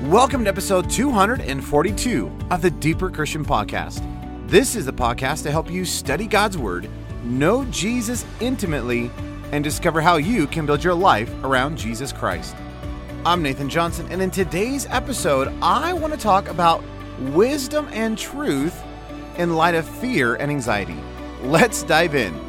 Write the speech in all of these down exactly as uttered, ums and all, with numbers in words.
Welcome to episode two forty-two of the Deeper Christian Podcast. This is the podcast to help you study God's Word, know Jesus intimately, and discover how you can build your life around Jesus Christ. I'm Nathan Johnson, and in today's episode, I want to talk about wisdom and truth in light of fear and anxiety. Let's dive in.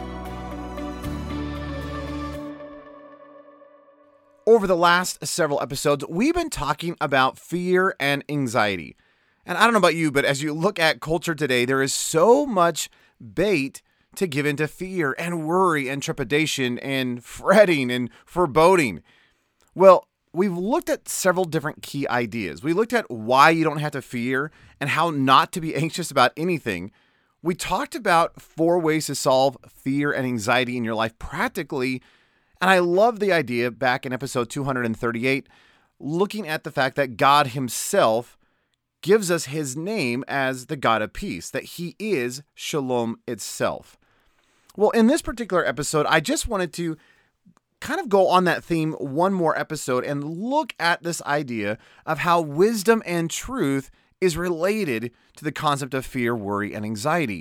Over the last several episodes, we've been talking about fear and anxiety. And I don't know about you, but as you look at culture today, there is so much bait to give into fear and worry and trepidation and fretting and foreboding. Well, we've looked at several different key ideas. We looked at why you don't have to fear and how not to be anxious about anything. We talked about four ways to solve fear and anxiety in your life practically. And I love the idea back in episode two thirty-eight, looking at the fact that God himself gives us his name as the God of peace, that he is Shalom itself. Well, in this particular episode, I just wanted to kind of go on that theme one more episode and look at this idea of how wisdom and truth is related to the concept of fear, worry, and anxiety.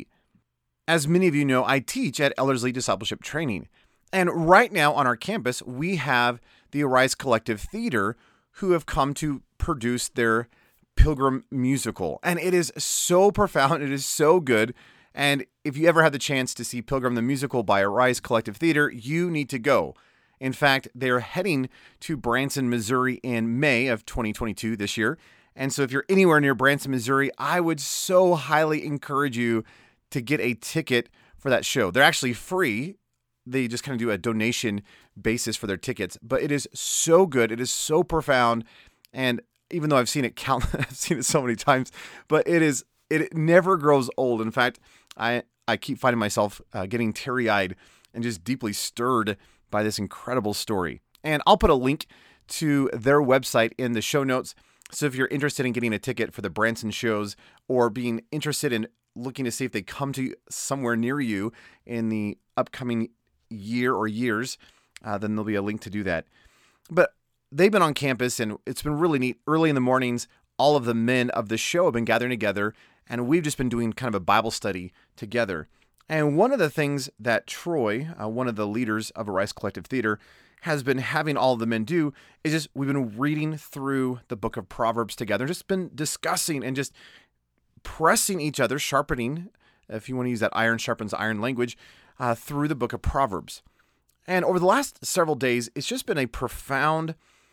As many of you know, I teach at Ellerslie Discipleship Training. And right now on our campus, we have the Arise Collective Theater who have come to produce their Pilgrim musical. And it is so profound. It is so good. And if you ever have the chance to see Pilgrim the musical by Arise Collective Theater, you need to go. In fact, they're heading to Branson, Missouri in May of twenty twenty-two this year. And so if you're anywhere near Branson, Missouri, I would so highly encourage you to get a ticket for that show. They're actually free. They just kind of do a donation basis for their tickets, but it is so good. It is so profound. And even though I've seen it count, I've seen it so many times, but it is, it never grows old. In fact, I, I keep finding myself uh, getting teary-eyed and just deeply stirred by this incredible story. And I'll put a link to their website in the show notes. So if you're interested in getting a ticket for the Branson shows or being interested in looking to see if they come to somewhere near you in the upcoming year or years, uh, then there'll be a link to do that. But they've been on campus and it's been really neat. Early in the mornings, all of the men of the show have been gathering together and we've just been doing kind of a Bible study together. And one of the things that Troy, uh, one of the leaders of Arise Collective Theater, has been having all of the men do is just, we've been reading through the book of Proverbs together, just been discussing and just pressing each other, sharpening, if you want to use that iron sharpens iron language, Uh, through the book of Proverbs. And over the last several days, it's just been a profound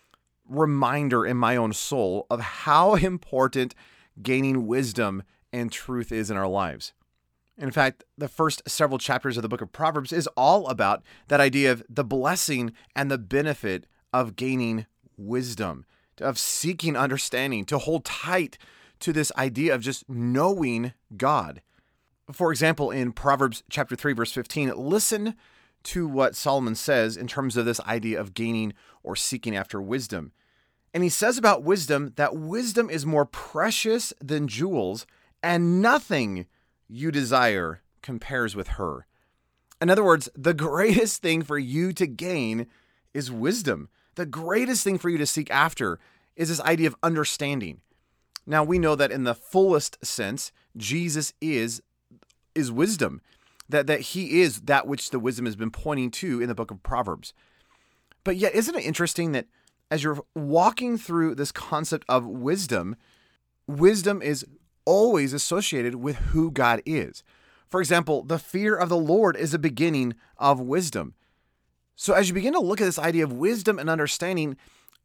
reminder in my own soul of how important gaining wisdom and truth is in our lives. In fact, the first several chapters of the book of Proverbs is all about that idea of the blessing and the benefit of gaining wisdom, of seeking understanding, to hold tight to this idea of just knowing God. For example, in Proverbs chapter three, verse fifteen, listen to what Solomon says in terms of this idea of gaining or seeking after wisdom. And he says about wisdom that wisdom is more precious than jewels, and nothing you desire compares with her. In other words, the greatest thing for you to gain is wisdom. The greatest thing for you to seek after is this idea of understanding. Now, we know that in the fullest sense, Jesus is is wisdom, that, that he is that which the wisdom has been pointing to in the book of Proverbs. But yet, isn't it interesting that as you're walking through this concept of wisdom, wisdom is always associated with who God is. For example, the fear of the Lord is the beginning of wisdom. So as you begin to look at this idea of wisdom and understanding,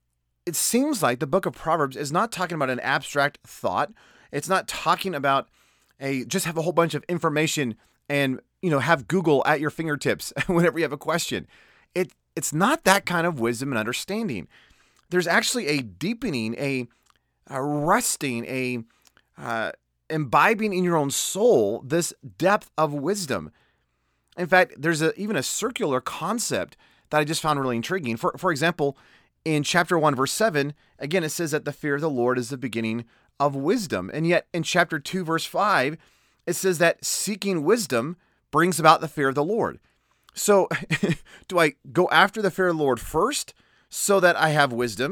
it seems like the book of Proverbs is not talking about an abstract thought. It's not talking about a just have a whole bunch of information and, you know, have Google at your fingertips whenever you have a question. It it's not that kind of wisdom and understanding. There's actually a deepening, a, a resting, a uh, imbibing in your own soul this depth of wisdom. In fact, there's a, even a circular concept that I just found really intriguing. For for example, in chapter one, verse seven, again, it says that the fear of the Lord is the beginning of wisdom. And yet in chapter two, verse five, it says that seeking wisdom brings about the fear of the Lord. So do I go after the fear of the Lord first so that I have wisdom?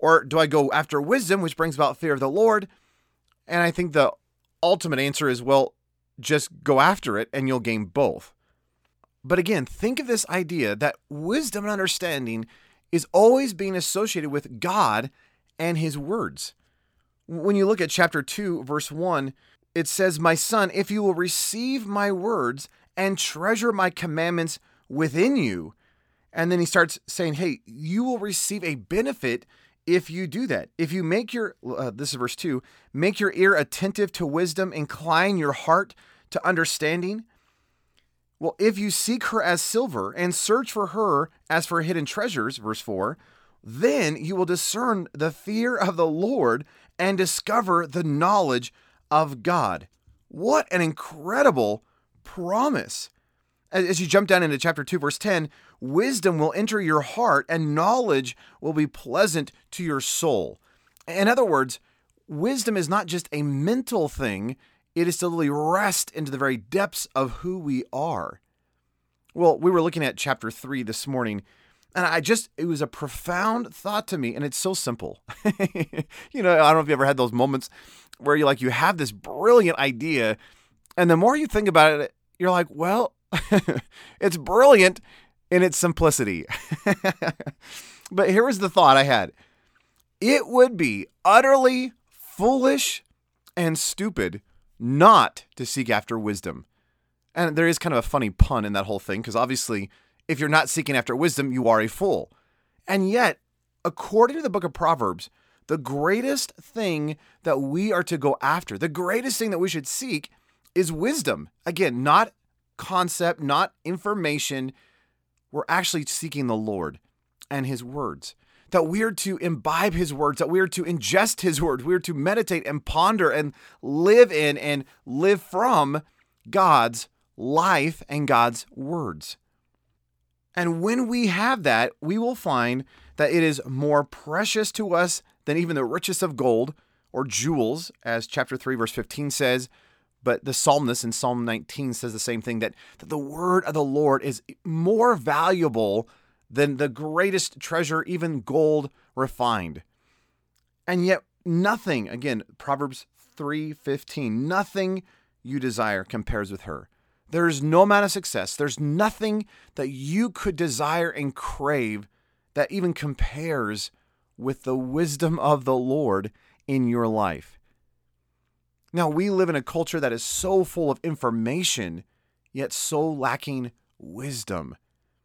Or do I go after wisdom, which brings about fear of the Lord? And I think the ultimate answer is, well, just go after it and you'll gain both. But again, think of this idea that wisdom and understanding is always being associated with God and his words. When you look at chapter two, verse one, it says, "My son, if you will receive my words and treasure my commandments within you." And then he starts saying, hey, you will receive a benefit if you do that. If you make your, uh, this is verse two, make your ear attentive to wisdom, incline your heart to understanding. Well, if you seek her as silver and search for her as for hidden treasures, verse four, then you will discern the fear of the Lord and discover the knowledge of God. What an incredible promise. As you jump down into chapter two, verse ten, wisdom will enter your heart and knowledge will be pleasant to your soul. In other words, wisdom is not just a mental thing, it is to really rest into the very depths of who we are. Well, we were looking at chapter three this morning, and I just, it was a profound thought to me, and it's so simple. You know, I don't know if you ever had those moments where you like, you have this brilliant idea, and the more you think about it, you're like, well, it's brilliant in its simplicity. But here was the thought I had. It would be utterly foolish and stupid not to seek after wisdom. And there is kind of a funny pun in that whole thing, because obviously, if you're not seeking after wisdom, you are a fool. And yet, according to the book of Proverbs, the greatest thing that we are to go after, the greatest thing that we should seek is wisdom. Again, not concept, not information. We're actually seeking the Lord and his words. That we are to imbibe his words, that we are to ingest his words, we are to meditate and ponder and live in and live from God's life and God's words. And when we have that, we will find that it is more precious to us than even the richest of gold or jewels, as chapter three, verse fifteen says. But the psalmist in Psalm nineteen says the same thing, that, that the word of the Lord is more valuable than the greatest treasure, even gold refined. And yet nothing, again, Proverbs three fifteen, nothing you desire compares with her. There's no amount of success. There's nothing that you could desire and crave that even compares with the wisdom of the Lord in your life. Now, we live in a culture that is so full of information, yet so lacking wisdom.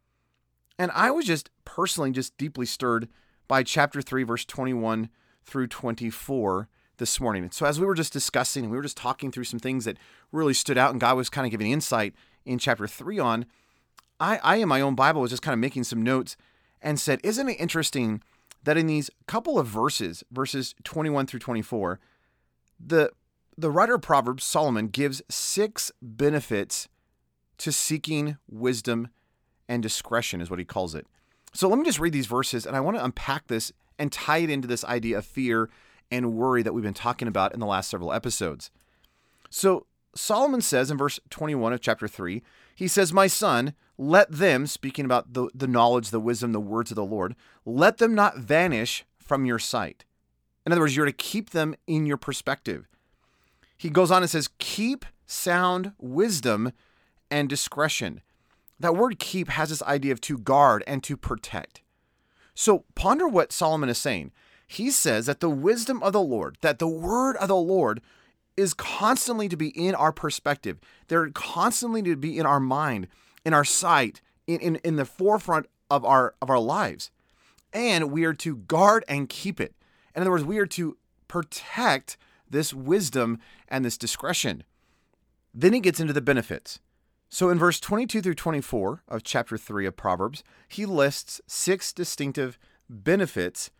And I was just personally just deeply stirred by chapter three, verse twenty-one through twenty-four this morning. And so as we were just discussing, and we were just talking through some things that really stood out, and God was kind of giving insight in chapter three on, I, I in my own Bible was just kind of making some notes and said, isn't it interesting that in these couple of verses, verses twenty-one through twenty-four, the the writer of Proverbs, Solomon, gives six benefits to seeking wisdom and discretion, is what he calls it. So let me just read these verses, and I want to unpack this and tie it into this idea of fear and worry that we've been talking about in the last several episodes. So Solomon says in verse twenty-one of chapter three, he says, "My son, let them," speaking about the, the knowledge, the wisdom, the words of the Lord, "let them not vanish from your sight." In other words, you're to keep them in your perspective. He goes on and says, "Keep sound wisdom and discretion." That word keep has this idea of to guard and to protect. So ponder what Solomon is saying. He says that the wisdom of the Lord, that the word of the Lord is constantly to be in our perspective. They're constantly to be in our mind, in our sight, in, in, in the forefront of our, of our lives. And we are to guard and keep it. In other words, we are to protect this wisdom and this discretion. Then he gets into the benefits. So in verse twenty-two through twenty-four of chapter three of Proverbs, he lists six distinctive benefits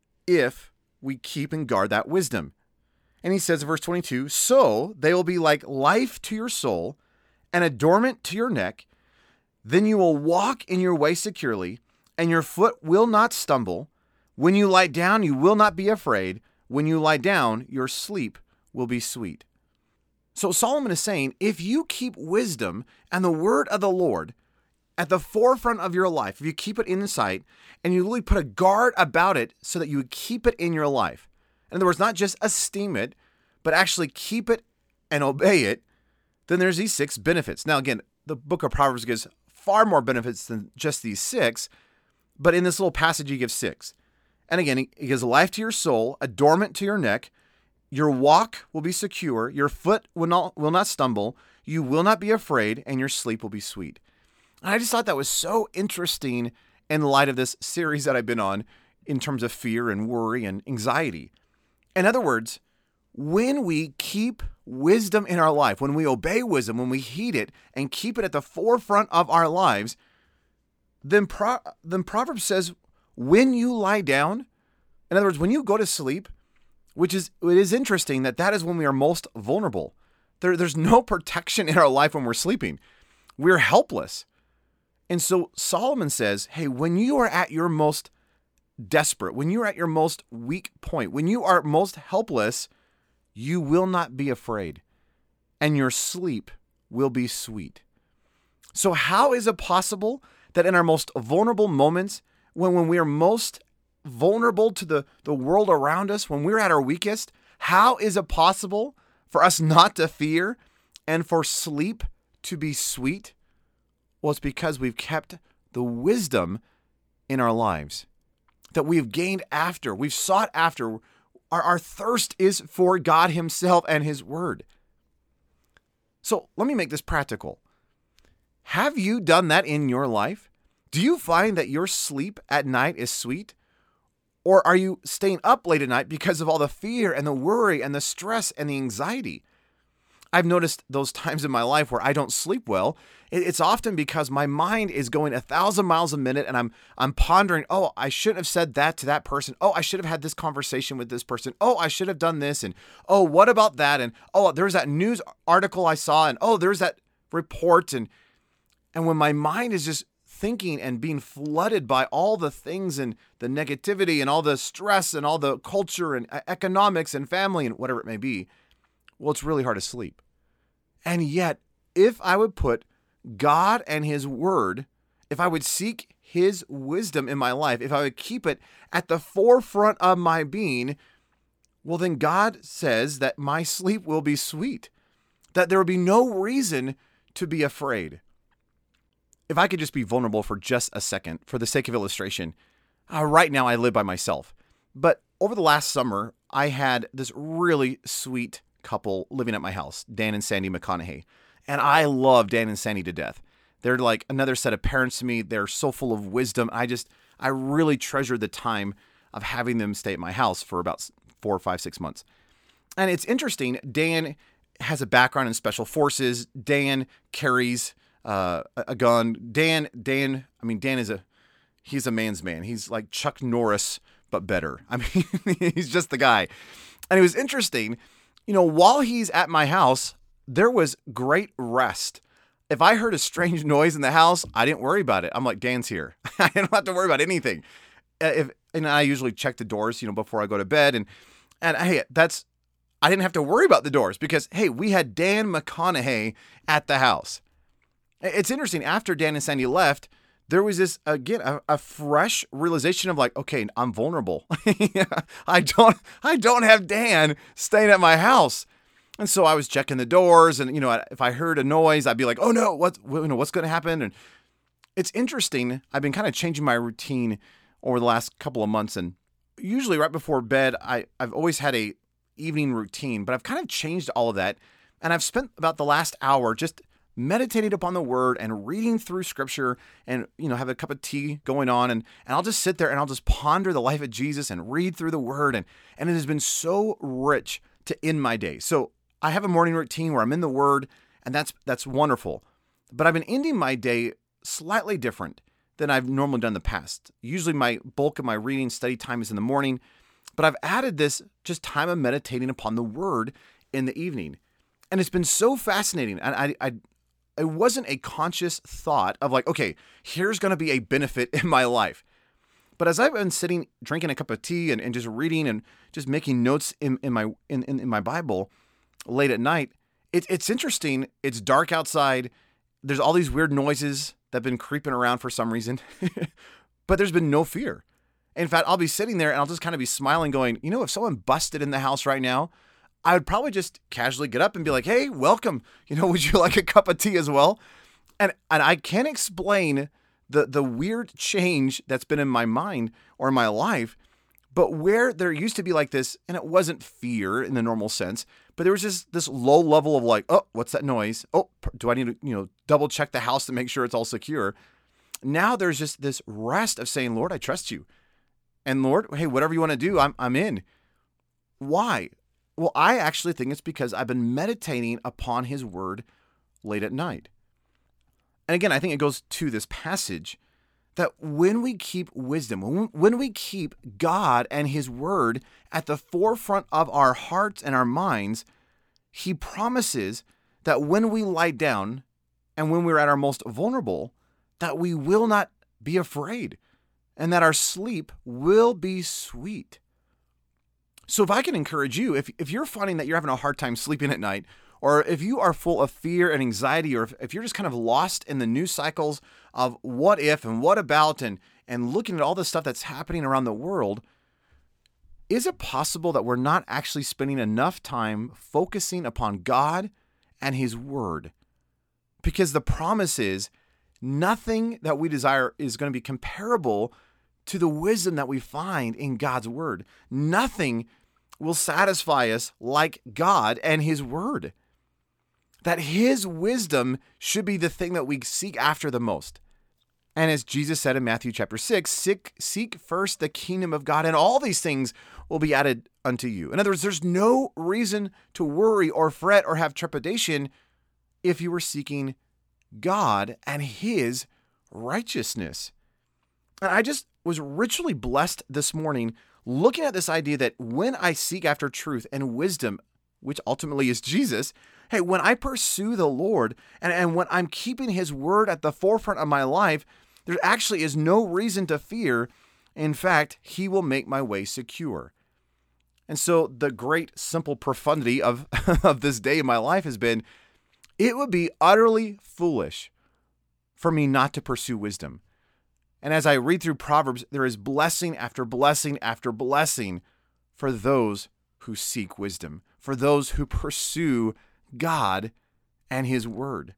if we keep and guard that wisdom. And he says in verse twenty-two, "So they will be like life to your soul and adornment to your neck. Then you will walk in your way securely, and your foot will not stumble. When you lie down, you will not be afraid. When you lie down, your sleep will be sweet." So Solomon is saying, if you keep wisdom and the word of the Lord at the forefront of your life, if you keep it in sight and you really put a guard about it so that you would keep it in your life, in other words, not just esteem it, but actually keep it and obey it, then there's these six benefits. Now, again, the book of Proverbs gives far more benefits than just these six, but in this little passage, he gives six. And again, he gives life to your soul, adornment to your neck, your walk will be secure, your foot will not, will not stumble, you will not be afraid, and your sleep will be sweet. And I just thought that was so interesting in light of this series that I've been on in terms of fear and worry and anxiety. In other words, when we keep wisdom in our life, when we obey wisdom, when we heed it and keep it at the forefront of our lives, then, Pro- then Proverbs says, when you lie down, in other words, when you go to sleep, which is, it is interesting that that is when we are most vulnerable. There, there's no protection in our life when we're sleeping. We're helpless. And so Solomon says, hey, when you are at your most desperate, when you're at your most weak point, when you are most helpless, you will not be afraid, and your sleep will be sweet. So how is it possible that in our most vulnerable moments, when, when we are most vulnerable to the, the world around us, when we're at our weakest, how is it possible for us not to fear and for sleep to be sweet? Well, it's because we've kept the wisdom in our lives that we've gained after, we've sought after. Our, our thirst is for God himself and his word. So let me make this practical. Have you done that in your life? Do you find that your sleep at night is sweet? Or are you staying up late at night because of all the fear and the worry and the stress and the anxiety? I've noticed those times in my life where I don't sleep well. It's often because my mind is going a thousand miles a minute and I'm I'm pondering, oh, I shouldn't have said that to that person. Oh, I should have had this conversation with this person. Oh, I should have done this. And oh, what about that? And oh, there's that news article I saw. And oh, there's that report. And and when my mind is just thinking and being flooded by all the things and the negativity and all the stress and all the culture and economics and family and whatever it may be, well, it's really hard to sleep. And yet, if I would put God and his word, if I would seek his wisdom in my life, if I would keep it at the forefront of my being, well, then God says that my sleep will be sweet, that there will be no reason to be afraid. If I could just be vulnerable for just a second, for the sake of illustration, uh, right now I live by myself. But over the last summer, I had this really sweet couple living at my house, Dan and Sandy McConaughey. And I love Dan and Sandy to death. They're like another set of parents to me. They're so full of wisdom. I just, I really treasure the time of having them stay at my house for about four, five, six months. And it's interesting. Dan has a background in special forces. Dan carries uh, a gun. Dan, Dan, I mean, Dan is a, he's a man's man. He's like Chuck Norris, but better. I mean, he's just the guy. And it was interesting. You know, while he's at my house, there was great rest. If I heard a strange noise in the house, I didn't worry about it. I'm like, Dan's here. I don't have to worry about anything. If, and I usually check the doors, you know, before I go to bed. And, and hey, that's, I didn't have to worry about the doors because, hey, we had Dan McConaughey at the house. It's interesting. After Dan and Sandy left, there was this, again, a, a fresh realization of like, okay, I'm vulnerable. I don't, I don't have Dan staying at my house. And so I was checking the doors and, you know, if I heard a noise, I'd be like, oh no, what, you know, what's going to happen? And it's interesting. I've been kind of changing my routine over the last couple of months. And usually right before bed, I, I've always had a evening routine, but I've kind of changed all of that. And I've spent about the last hour just meditating upon the word and reading through scripture and, you know, have a cup of tea going on. And, and I'll just sit there and I'll just ponder the life of Jesus and read through the word. And, and it has been so rich to end my day. So I have a morning routine where I'm in the word and that's, that's wonderful. But I've been ending my day slightly different than I've normally done in the past. Usually my bulk of my reading study time is in the morning, but I've added this just time of meditating upon the word in the evening. And it's been so fascinating. And I, I, it wasn't a conscious thought of like, okay, here's going to be a benefit in my life. But as I've been sitting, drinking a cup of tea and, and just reading and just making notes in, in my in, in, in my Bible late at night, it, it's interesting. It's dark outside. There's all these weird noises that have been creeping around for some reason, but there's been no fear. In fact, I'll be sitting there and I'll just kind of be smiling going, you know, if someone busted in the house right now, I would probably just casually get up and be like, hey, welcome. You know, would you like a cup of tea as well? And and I can't explain the the weird change that's been in my mind or in my life, but where there used to be like this, and it wasn't fear in the normal sense, but there was just this low level of like, oh, what's that noise? Oh, do I need to, you know, double check the house to make sure it's all secure? Now there's just this rest of saying, Lord, I trust you. And Lord, hey, whatever you want to do, I'm I'm in. Why? Well, I actually think it's because I've been meditating upon his word late at night. And again, I think it goes to this passage that when we keep wisdom, when when we keep God and his word at the forefront of our hearts and our minds, he promises that when we lie down and when we're at our most vulnerable, that we will not be afraid and that our sleep will be sweet. So if I can encourage you, if, if you're finding that you're having a hard time sleeping at night, or if you are full of fear and anxiety, or if, if you're just kind of lost in the news cycles of what if and what about and, and looking at all the stuff that's happening around the world, is it possible that we're not actually spending enough time focusing upon God and his word? Because the promise is nothing that we desire is going to be comparable to the wisdom that we find in God's word. Nothing will satisfy us like God and his word. That his wisdom should be the thing that we seek after the most. And as Jesus said in Matthew chapter six, seek, seek first the kingdom of God, and all these things will be added unto you. In other words, there's no reason to worry or fret or have trepidation if you were seeking God and his righteousness. And I just was richly blessed this morning looking at this idea that when I seek after truth and wisdom, which ultimately is Jesus, hey, when I pursue the Lord and, and when I'm keeping his word at the forefront of my life, there actually is no reason to fear. In fact, he will make my way secure. And so the great simple profundity of, of this day in my life has been, it would be utterly foolish for me not to pursue wisdom. And as I read through Proverbs, there is blessing after blessing after blessing for those who seek wisdom, for those who pursue God and his word.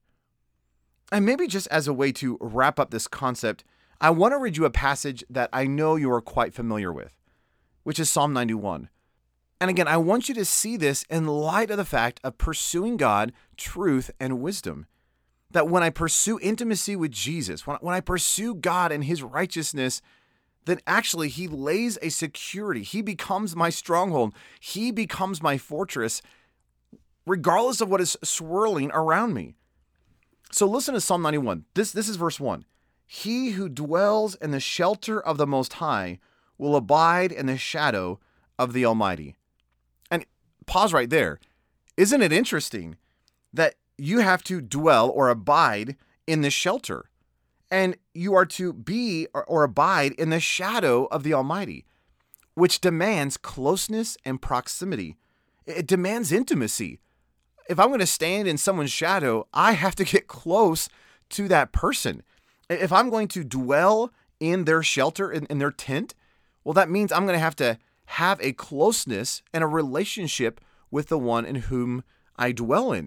And maybe just as a way to wrap up this concept, I want to read you a passage that I know you are quite familiar with, which is Psalm ninety-one. And again, I want you to see this in light of the fact of pursuing God, truth, and wisdom. That when I pursue intimacy with Jesus, when, when I pursue God and his righteousness, then actually he lays a security. He becomes my stronghold. He becomes my fortress, regardless of what is swirling around me. So listen to Psalm ninety-one. This, this is verse one. He who dwells in the shelter of the Most High will abide in the shadow of the Almighty. And pause right there. Isn't it interesting that you have to dwell or abide in the shelter, and you are to be or, or abide in the shadow of the Almighty, which demands closeness and proximity. It demands intimacy. If I'm going to stand in someone's shadow, I have to get close to that person. If I'm going to dwell in their shelter, in, in their tent, well, that means I'm going to have to have a closeness and a relationship with the one in whom I dwell in.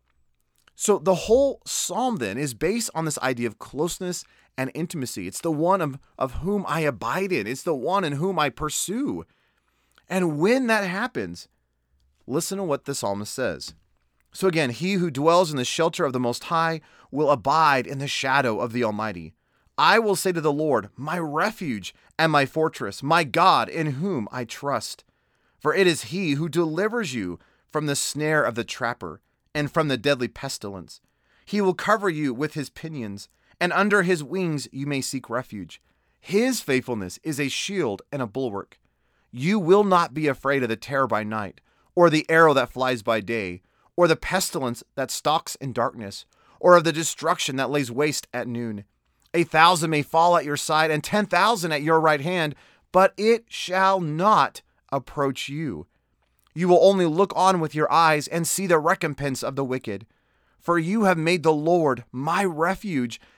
So the whole psalm then is based on this idea of closeness and intimacy. It's the one of, of whom I abide in. It's the one in whom I pursue. And when that happens, listen to what the psalmist says. So again, he who dwells in the shelter of the Most High will abide in the shadow of the Almighty. I will say to the Lord, my refuge and my fortress, my God in whom I trust. For it is he who delivers you from the snare of the trapper and from the deadly pestilence. He will cover you with his pinions, and under his wings you may seek refuge. His faithfulness is a shield and a bulwark. You will not be afraid of the terror by night, or the arrow that flies by day, or the pestilence that stalks in darkness, or of the destruction that lays waste at noon. A thousand may fall at your side, and ten thousand at your right hand, but it shall not approach you. You will only look on with your eyes and see the recompense of the wicked. For you have made the Lord my refuge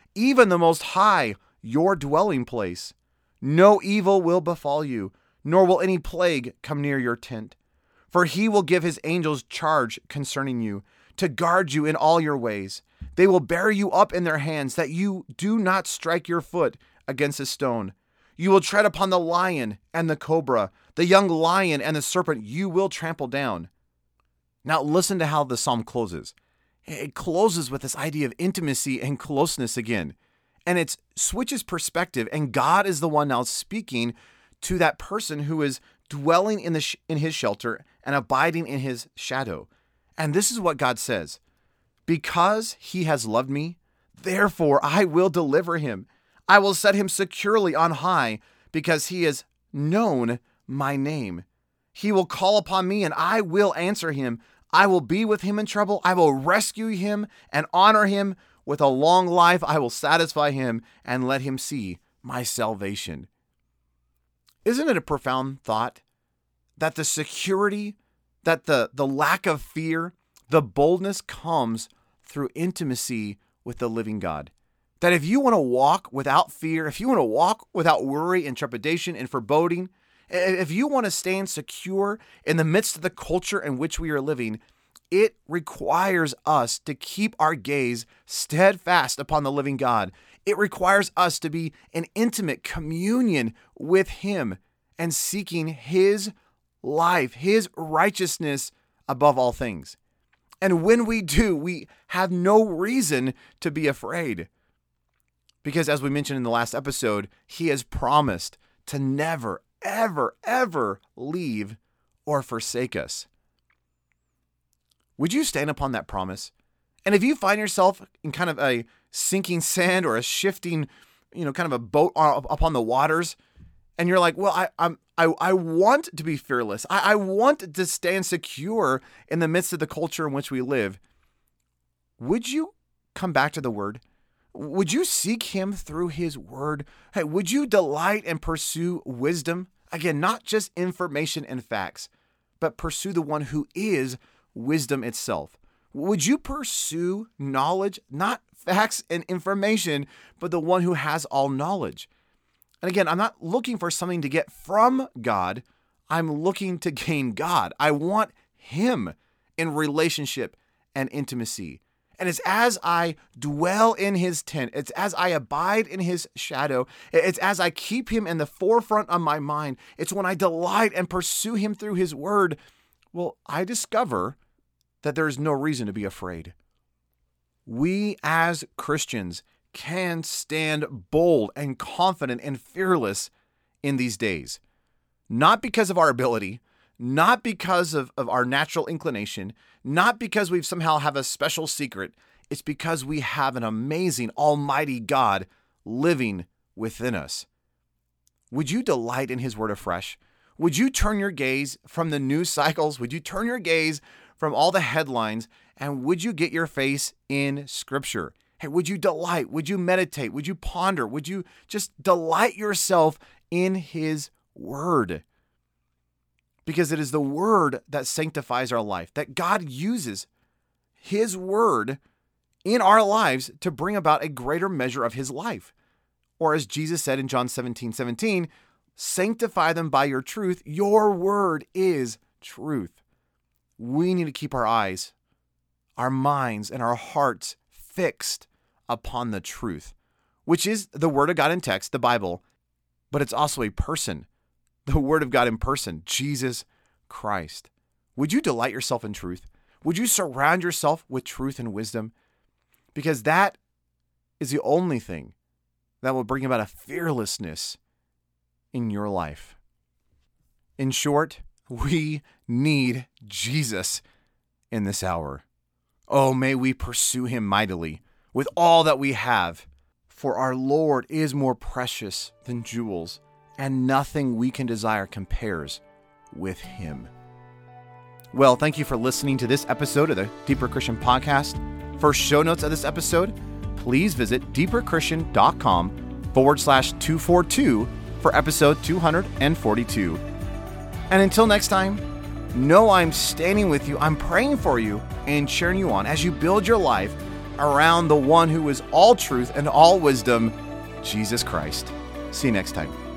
even the Most High, your dwelling place. No evil will befall you, nor will any plague come near your tent. For he will give his angels charge concerning you, to guard you in all your ways. They will bear you up in their hands, that you do not strike your foot against a stone. You will tread upon the lion and the cobra, the young lion and the serpent you will trample down. Now listen to how the psalm closes. It closes with this idea of intimacy and closeness again. And it switches perspective, and God is the one now speaking to that person who is dwelling in the sh- in his shelter and abiding in his shadow. And this is what God says: because he has loved me, therefore I will deliver him. I will set him securely on high, because he has known my name. He will call upon me, and I will answer him. I will be with him in trouble. I will rescue him and honor him. With a long life, I will satisfy him and let him see my salvation. Isn't it a profound thought that the security, that the, the lack of fear, the boldness comes through intimacy with the living God? That if you want to walk without fear, if you want to walk without worry and trepidation and foreboding, if you want to stand secure in the midst of the culture in which we are living, it requires us to keep our gaze steadfast upon the living God. It requires us to be in intimate communion with him and seeking his life, his righteousness above all things. And when we do, we have no reason to be afraid. Because as we mentioned in the last episode, he has promised to never, ever, ever leave or forsake us. Would you stand upon that promise? And if you find yourself in kind of a sinking sand or a shifting, you know, kind of a boat upon the waters, and you're like, well, I I'm, I I want to be fearless. I, I want to stand secure in the midst of the culture in which we live. Would you come back to the Word? Would you seek him through his word? Hey, would you delight and pursue wisdom? Again, not just information and facts, but pursue the one who is wisdom itself. Would you pursue knowledge, not facts and information, but the one who has all knowledge? And again, I'm not looking for something to get from God. I'm looking to gain God. I want him in relationship and intimacy. And it's as I dwell in his tent, it's as I abide in his shadow, it's as I keep him in the forefront of my mind, it's when I delight and pursue him through his word, well, I discover that there is no reason to be afraid. We as Christians can stand bold and confident and fearless in these days, not because of our ability, not because of, of our natural inclination, not because we somehow have a special secret. It's because we have an amazing, almighty God living within us. Would you delight in his word afresh? Would you turn your gaze from the news cycles? Would you turn your gaze from all the headlines? And would you get your face in Scripture? Hey, would you delight? Would you meditate? Would you ponder? Would you just delight yourself in his word? Because it is the word that sanctifies our life, that God uses his word in our lives to bring about a greater measure of his life. Or as Jesus said in John seventeen seventeen, sanctify them by your truth. Your word is truth. We need to keep our eyes, our minds, and our hearts fixed upon the truth, which is the word of God in text, the Bible, but it's also a person. The word of God in person, Jesus Christ. Would you delight yourself in truth? Would you surround yourself with truth and wisdom? Because that is the only thing that will bring about a fearlessness in your life. In short, we need Jesus in this hour. Oh, may we pursue him mightily with all that we have, for our Lord is more precious than jewels, and nothing we can desire compares with him. Well, thank you for listening to this episode of the Deeper Christian Podcast. For show notes of this episode, please visit deeperchristian.com forward slash 242 for episode two forty-two. And until next time, know I'm standing with you, I'm praying for you, and cheering you on as you build your life around the one who is all truth and all wisdom, Jesus Christ. See you next time.